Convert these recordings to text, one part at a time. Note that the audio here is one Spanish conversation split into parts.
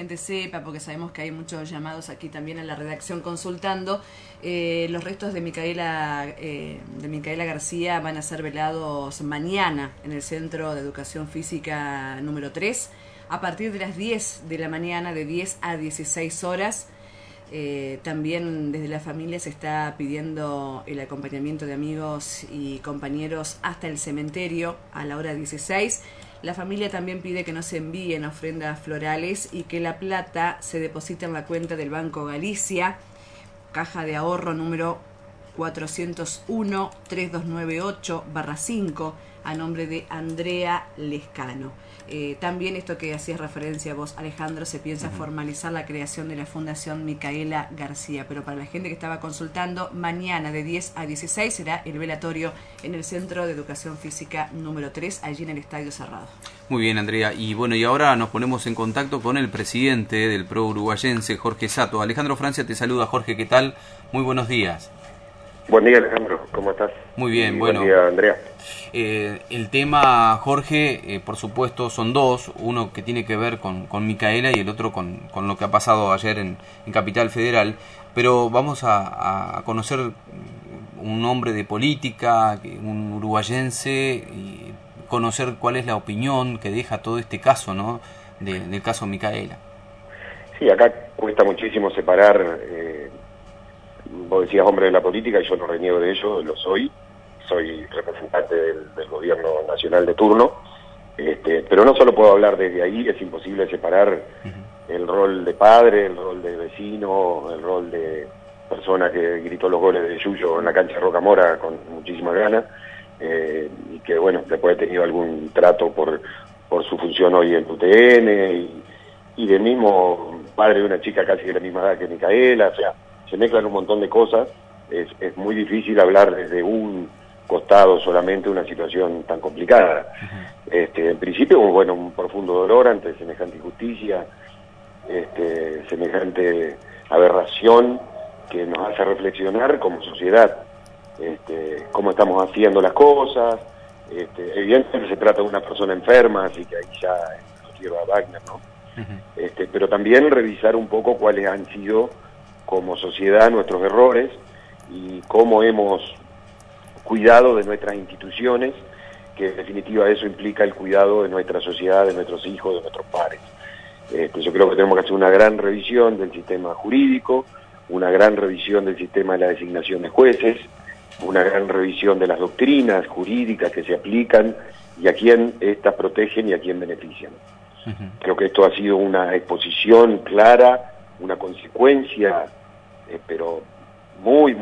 gente sepa, porque sabemos que hay muchos llamados aquí también en la redacción consultando, los restos de Micaela García van a ser velados mañana en el Centro de Educación Física número 3, a partir de las 10 de la mañana, de 10 a 16 horas. También desde la familia se está pidiendo el acompañamiento de amigos y compañeros hasta el cementerio a la hora 16. La familia también pide que no se envíen ofrendas florales y que la plata se deposite en la cuenta del Banco Galicia, caja de ahorro número 401-3298-5, a nombre de Andrea Lescano. También esto que hacías referencia a vos, Alejandro, se piensa formalizar la creación de la Fundación Micaela García, pero para la gente que estaba consultando, mañana de 10 a 16 será el velatorio en el Centro de Educación Física número 3, allí en el Estadio Cerrado. Muy bien, Andrea. Y bueno, y ahora nos ponemos en contacto con el presidente del PRO uruguayense, Jorge Sato. Alejandro Francia te saluda. Jorge, ¿qué tal? Muy buenos días. Buen día, Alejandro, ¿cómo estás? Muy bien, Buen día, Andrea. El tema, Jorge, por supuesto son dos, uno que tiene que ver con Micaela y el otro con lo que ha pasado ayer en Capital Federal, pero vamos a conocer un hombre de política, un uruguayense, y conocer cuál es la opinión que deja todo este caso, ¿no? Del caso Micaela. Sí, acá cuesta muchísimo separar... vos decías hombre de la política y yo no reniego de ello, lo soy representante del gobierno nacional de turno, pero no solo puedo hablar desde ahí, es imposible separar el rol de padre, el rol de vecino, el rol de persona que gritó los goles de Yuyo en la cancha de Rocamora con muchísimas ganas, y que bueno, después ha tenido algún trato por su función hoy en UTN, y del mismo padre de una chica casi de la misma edad que Micaela, o sea, se mezclan un montón de cosas, es muy difícil hablar desde un costado solamente una situación tan complicada. En principio, bueno, un profundo dolor ante semejante injusticia, semejante aberración que nos hace reflexionar como sociedad, cómo estamos haciendo las cosas. Evidentemente se trata de una persona enferma, así que ahí ya no quiero a Wagner, ¿no? Pero también revisar un poco cuáles han sido como sociedad nuestros errores y cómo hemos cuidado de nuestras instituciones, que en definitiva eso implica el cuidado de nuestra sociedad, de nuestros hijos, de nuestros pares. Yo creo que tenemos que hacer una gran revisión del sistema jurídico, una gran revisión del sistema de la designación de jueces, una gran revisión de las doctrinas jurídicas que se aplican y a quién estas protegen y a quién benefician. Creo que esto ha sido una exposición clara, una consecuencia, pero muy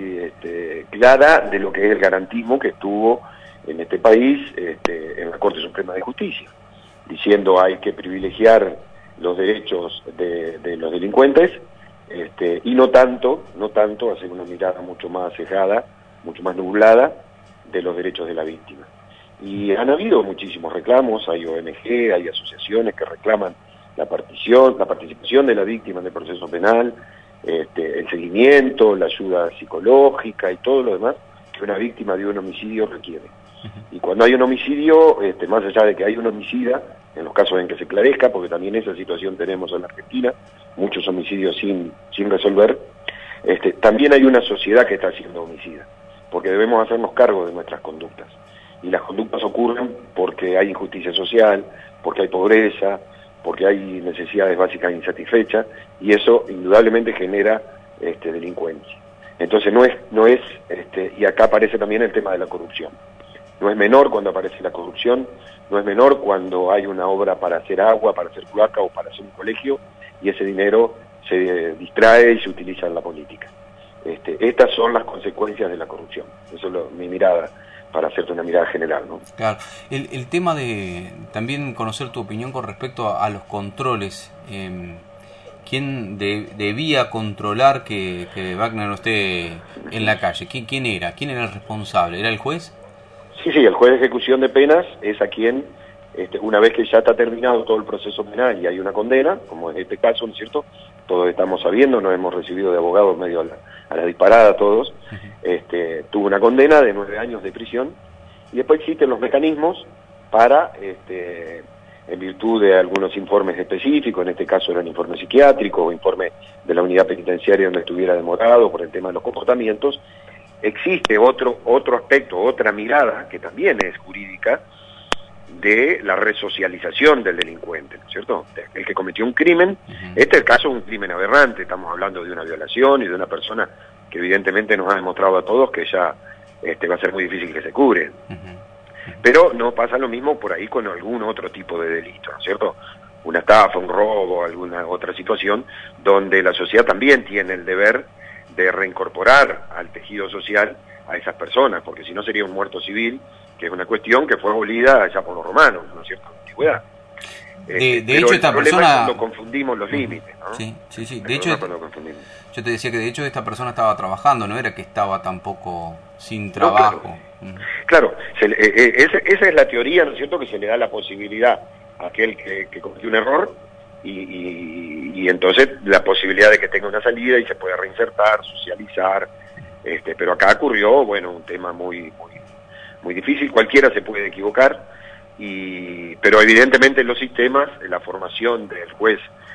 clara de lo que es el garantismo que estuvo en este país en la Corte Suprema de Justicia, diciendo hay que privilegiar los derechos de los delincuentes y no tanto hacer una mirada mucho más cejada, mucho más nublada de los derechos de la víctima. Y han habido muchísimos reclamos, hay ONG, hay asociaciones que reclaman la participación de la víctima en el proceso penal, el seguimiento, la ayuda psicológica y todo lo demás que una víctima de un homicidio requiere. Y cuando hay un homicidio, más allá de que hay un homicida, en los casos en que se esclarezca, porque también esa situación tenemos en la Argentina, muchos homicidios sin resolver, también hay una sociedad que está siendo homicida, porque debemos hacernos cargo de nuestras conductas. Y las conductas ocurren porque hay injusticia social, porque hay pobreza, porque hay necesidades básicas insatisfechas, y eso indudablemente genera delincuencia. Entonces no es y acá aparece también el tema de la corrupción. No es menor cuando aparece la corrupción, no es menor cuando hay una obra para hacer agua, para hacer cloaca o para hacer un colegio, y ese dinero se distrae y se utiliza en la política. Estas son las consecuencias de la corrupción. Eso es mi mirada, para hacerte una mirada general, ¿no? Claro. El tema de también conocer tu opinión con respecto a los controles. ¿Quién debía controlar que Wagner no esté en la calle? ¿Quién era? ¿Quién era el responsable? ¿Era el juez? Sí, el juez de ejecución de penas es a quien, una vez que ya está terminado todo el proceso penal y hay una condena, como en este caso, ¿no es cierto? Todos estamos sabiendo, nos hemos recibido de abogados medio a la disparada todos, tuvo una condena de 9 años de prisión, y después existen los mecanismos para en virtud de algunos informes específicos, en este caso eran informes psiquiátricos o informes de la unidad penitenciaria donde estuviera demorado por el tema de los comportamientos. Existe otro aspecto, otra mirada, que también es jurídica, de la resocialización del delincuente, ¿no es cierto? El que cometió un crimen, este es el caso de un crimen aberrante, estamos hablando de una violación y de una persona que evidentemente nos ha demostrado a todos que ya va a ser muy difícil que se cure. Pero no pasa lo mismo por ahí con algún otro tipo de delito, ¿no es cierto? Una estafa, un robo, alguna otra situación, donde la sociedad también tiene el deber de reincorporar al tejido social a esas personas, porque si no sería un muerto civil, que es una cuestión que fue abolida ya por los romanos, ¿no es cierto?, en la antigüedad. De hecho, esta persona... es cuando confundimos los límites, ¿no? Sí. De hecho, yo te decía que de hecho esta persona estaba trabajando, no era que estaba tampoco sin trabajo. No, claro, esa es la teoría, ¿no es cierto?, que se le da la posibilidad a aquel que cometió un error y entonces la posibilidad de que tenga una salida y se pueda reinsertar, socializar, pero acá ocurrió, bueno, un tema muy difícil, cualquiera se puede equivocar, pero evidentemente en los sistemas, en la formación del juez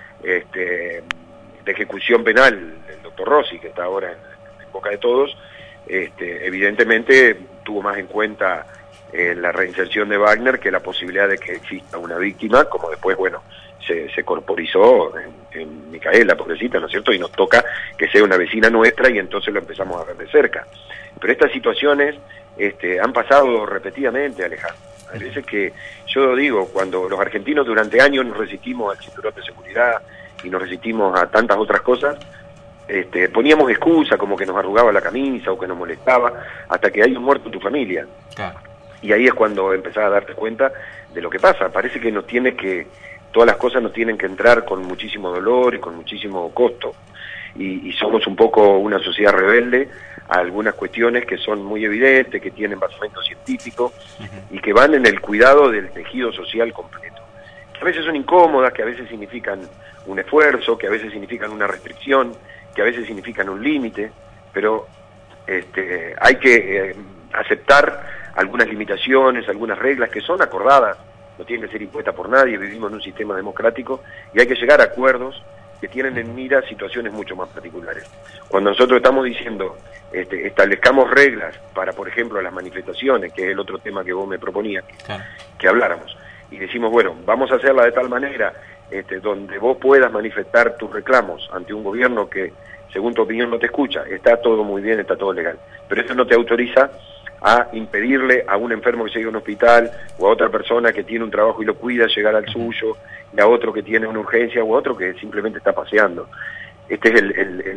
de ejecución penal, el doctor Rossi, que está ahora en boca de todos, evidentemente tuvo más en cuenta la reinserción de Wagner que la posibilidad de que exista una víctima, como después, bueno, se corporizó en Micaela, pobrecita, ¿no es cierto? Y nos toca que sea una vecina nuestra y entonces lo empezamos a ver de cerca. Pero estas situaciones han pasado repetidamente, Alejandro. Hay veces que, yo digo, cuando los argentinos durante años nos resistimos al cinturón de seguridad y nos resistimos a tantas otras cosas, poníamos excusa como que nos arrugaba la camisa o que nos molestaba, hasta que hay un muerto en tu familia. Claro. Y ahí es cuando empezás a darte cuenta de lo que pasa. Parece que todas las cosas nos tienen que entrar con muchísimo dolor y con muchísimo costo. Y somos un poco una sociedad rebelde a algunas cuestiones que son muy evidentes, que tienen basamento científico y que van en el cuidado del tejido social completo. Que a veces son incómodas, que a veces significan un esfuerzo, que a veces significan una restricción, que a veces significan un límite, pero hay que aceptar algunas limitaciones, algunas reglas que son acordadas, no tienen que ser impuestas por nadie, vivimos en un sistema democrático y hay que llegar a acuerdos que tienen en mira situaciones mucho más particulares. Cuando nosotros estamos diciendo, establezcamos reglas para, por ejemplo, las manifestaciones, que es el otro tema que vos me proponías que habláramos, y decimos, bueno, vamos a hacerla de tal manera donde vos puedas manifestar tus reclamos ante un gobierno que, según tu opinión, no te escucha, está todo muy bien, está todo legal, pero eso no te autoriza a impedirle a un enfermo que llegue a un hospital o a otra persona que tiene un trabajo y lo cuida llegar al suyo, y a otro que tiene una urgencia o a otro que simplemente está paseando. Este es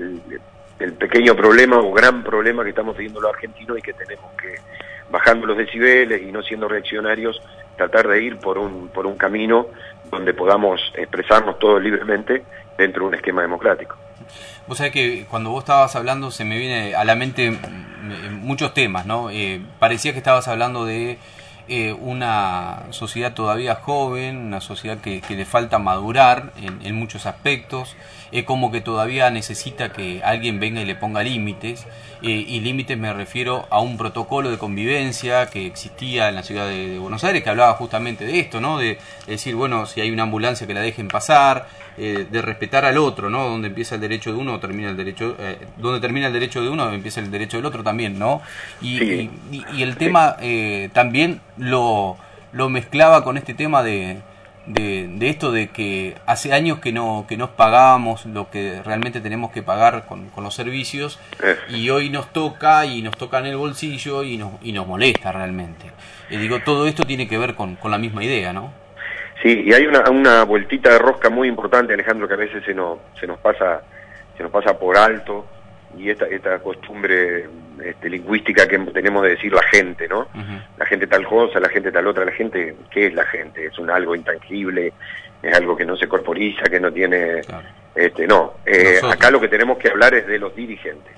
el pequeño problema o gran problema que estamos viviendo los argentinos y que tenemos que, bajando los decibeles y no siendo reaccionarios, tratar de ir por un camino donde podamos expresarnos todos libremente dentro de un esquema democrático. Vos sabés que cuando vos estabas hablando se me viene a la mente muchos temas, ¿no? Parecía que estabas hablando de una sociedad todavía joven, una sociedad que le falta madurar en muchos aspectos, como que todavía necesita que alguien venga y le ponga límites, y límites me refiero a un protocolo de convivencia que existía en la ciudad de Buenos Aires, que hablaba justamente de esto, ¿no? De decir, bueno, si hay una ambulancia que la dejen pasar, de respetar al otro, ¿no? Donde empieza el derecho de uno, termina el derecho, donde termina el derecho de uno, empieza el derecho del otro también, ¿no? Y el tema también lo mezclaba con este tema de esto de que hace años que no pagábamos lo que realmente tenemos que pagar con los servicios, y hoy nos toca en el bolsillo y nos molesta realmente. Digo, todo esto tiene que ver con la misma idea, ¿no? Sí, y hay una vueltita de rosca muy importante, Alejandro, que a veces se nos pasa por alto, y esta costumbre lingüística que tenemos de decir la gente, ¿no? La gente tal cosa, la gente tal otra. La gente, ¿qué es la gente? Es algo intangible, es algo que no se corporiza, que no tiene... Claro. Acá lo que tenemos que hablar es de los dirigentes.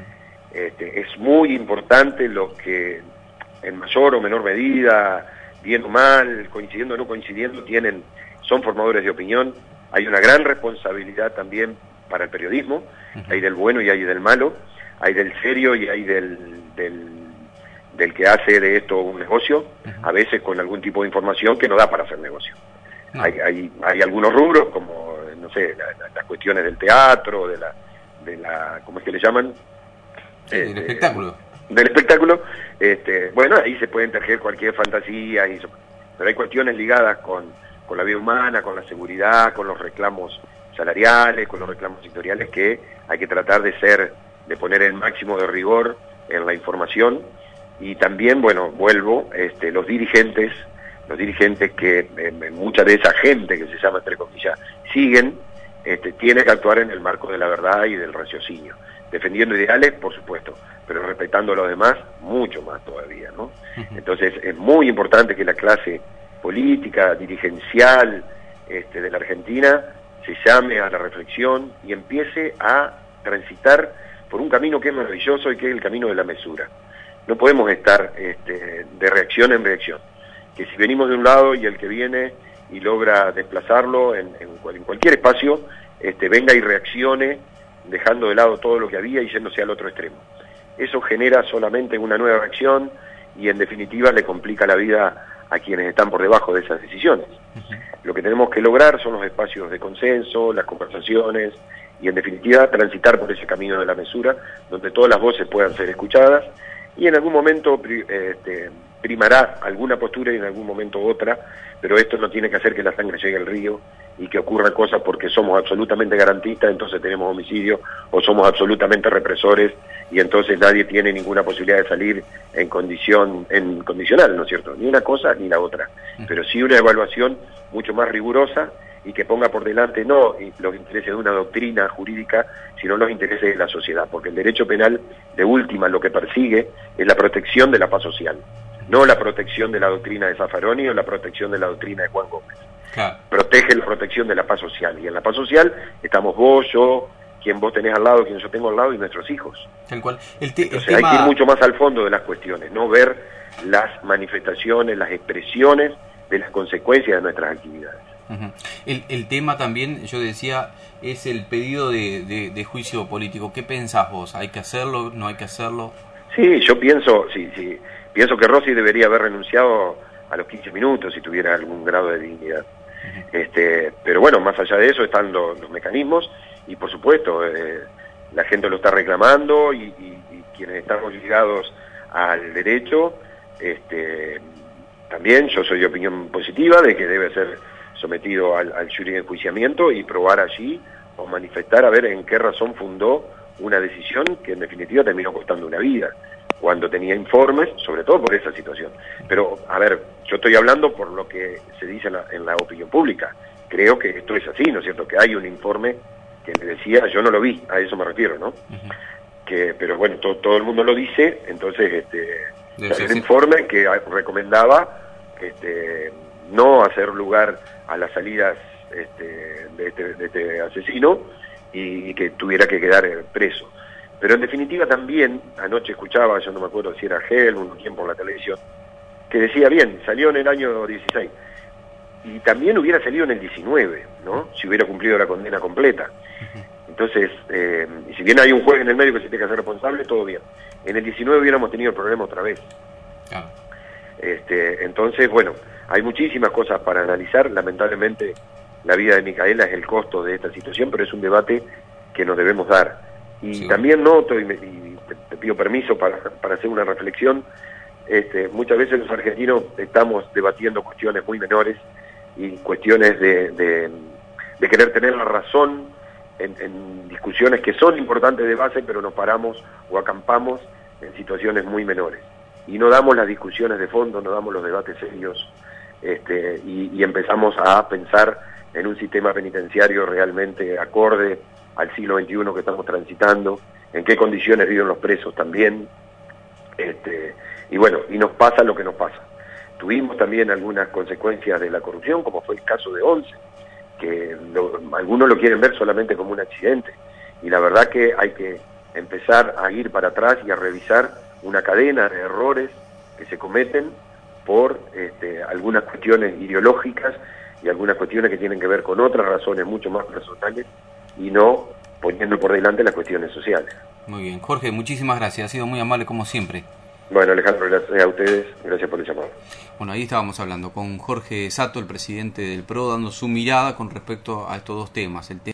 Es muy importante lo que, en mayor o menor medida, bien o mal, coincidiendo o no coincidiendo, son formadores de opinión. Hay una gran responsabilidad también para el periodismo, hay del bueno y hay del malo, hay del serio y hay del que hace de esto un negocio, a veces con algún tipo de información que no da para hacer negocio. No. Hay algunos rubros, como, no sé, las cuestiones del teatro, de la ¿cómo es que le llaman? Sí, del espectáculo. Del espectáculo, bueno, ahí se pueden tejer cualquier fantasía, pero hay cuestiones ligadas con la vida humana, con la seguridad, con los reclamos salariales, con los reclamos sectoriales, que hay que tratar de poner el máximo de rigor en la información. Y también, bueno, vuelvo, los dirigentes que mucha de esa gente que se llama, entre comillas, siguen, tiene que actuar en el marco de la verdad y del raciocinio, defendiendo ideales, por supuesto, pero respetando a los demás, mucho más todavía, ¿no? Entonces, es muy importante que la clase política, dirigencial, de la Argentina, se llame a la reflexión y empiece a transitar por un camino que es maravilloso y que es el camino de la mesura. No podemos estar de reacción en reacción, que si venimos de un lado y el que viene y logra desplazarlo en cualquier espacio, venga y reaccione, dejando de lado todo lo que había y yéndose al otro extremo. Eso genera solamente una nueva reacción y en definitiva le complica la vida a quienes están por debajo de esas decisiones. Lo que tenemos que lograr son los espacios de consenso, las conversaciones y en definitiva transitar por ese camino de la mesura, donde todas las voces puedan ser escuchadas y en algún momento primará alguna postura y en algún momento otra, pero esto no tiene que hacer que la sangre llegue al río y que ocurran cosas porque somos absolutamente garantistas, entonces tenemos homicidio, o somos absolutamente represores y entonces nadie tiene ninguna posibilidad de salir en condicional, ¿no es cierto? Ni una cosa ni la otra, pero sí una evaluación mucho más rigurosa y que ponga por delante no los intereses de una doctrina jurídica, sino los intereses de la sociedad, porque el derecho penal, de última, lo que persigue es la protección de la paz social, no la protección de la doctrina de Zaffaroni o la protección de la doctrina de Juan Gómez. Claro. Protege la protección de la paz social, y en la paz social estamos vos, yo, quien vos tenés al lado, quien yo tengo al lado y nuestros hijos. Tal cual. Entonces hay que ir mucho más al fondo de las cuestiones, no ver las manifestaciones, las expresiones de las consecuencias de nuestras actividades. El tema también, yo decía, es el pedido de juicio político. ¿Qué pensás vos? ¿Hay que hacerlo? ¿No hay que hacerlo? Sí, yo pienso que Rossi debería haber renunciado a los 15 minutos si tuviera algún grado de dignidad. Pero bueno, más allá de eso están los mecanismos y por supuesto la gente lo está reclamando y quienes estamos ligados al derecho, también yo soy de opinión positiva de que debe ser sometido al jury de enjuiciamiento y probar allí o manifestar a ver en qué razón fundó una decisión que en definitiva terminó costando una vida, cuando tenía informes, sobre todo por esa situación. Pero, a ver, yo estoy hablando por lo que se dice en la opinión pública. Creo que esto es así, ¿no es cierto? Que hay un informe que me decía, yo no lo vi, a eso me refiero, ¿no? Pero bueno, todo el mundo lo dice, entonces hay un informe que recomendaba no hacer lugar a las salidas de este asesino y que tuviera que quedar preso. Pero en definitiva también, anoche escuchaba, yo no me acuerdo si era Helmut o quién por la televisión, que decía, bien, salió en el año 16, y también hubiera salido en el 19, ¿no? Si hubiera cumplido la condena completa. Entonces, y si bien hay un juez en el medio que se tiene que hacer responsable, todo bien. En el 19 hubiéramos tenido el problema otra vez. Entonces, bueno, hay muchísimas cosas para analizar. Lamentablemente, la vida de Micaela es el costo de esta situación, pero es un debate que nos debemos dar. Y sí, también noto, y te pido permiso para hacer una reflexión, muchas veces los argentinos estamos debatiendo cuestiones muy menores y cuestiones de querer tener la razón en discusiones que son importantes de base, pero nos paramos o acampamos en situaciones muy menores. Y no damos las discusiones de fondo, no damos los debates serios, y empezamos a pensar en un sistema penitenciario realmente acorde al siglo XXI que estamos transitando, en qué condiciones viven los presos también, y bueno, y nos pasa lo que nos pasa. Tuvimos también algunas consecuencias de la corrupción, como fue el caso de Once, que algunos lo quieren ver solamente como un accidente, y la verdad que hay que empezar a ir para atrás y a revisar una cadena de errores que se cometen por algunas cuestiones ideológicas y algunas cuestiones que tienen que ver con otras razones mucho más personales y no poniendo por delante las cuestiones sociales. Muy bien, Jorge, muchísimas gracias, ha sido muy amable como siempre. Bueno, Alejandro, gracias a ustedes, gracias por el llamado. Bueno, ahí estábamos hablando con Jorge Sato, el presidente del PRO, dando su mirada con respecto a estos dos temas. El tema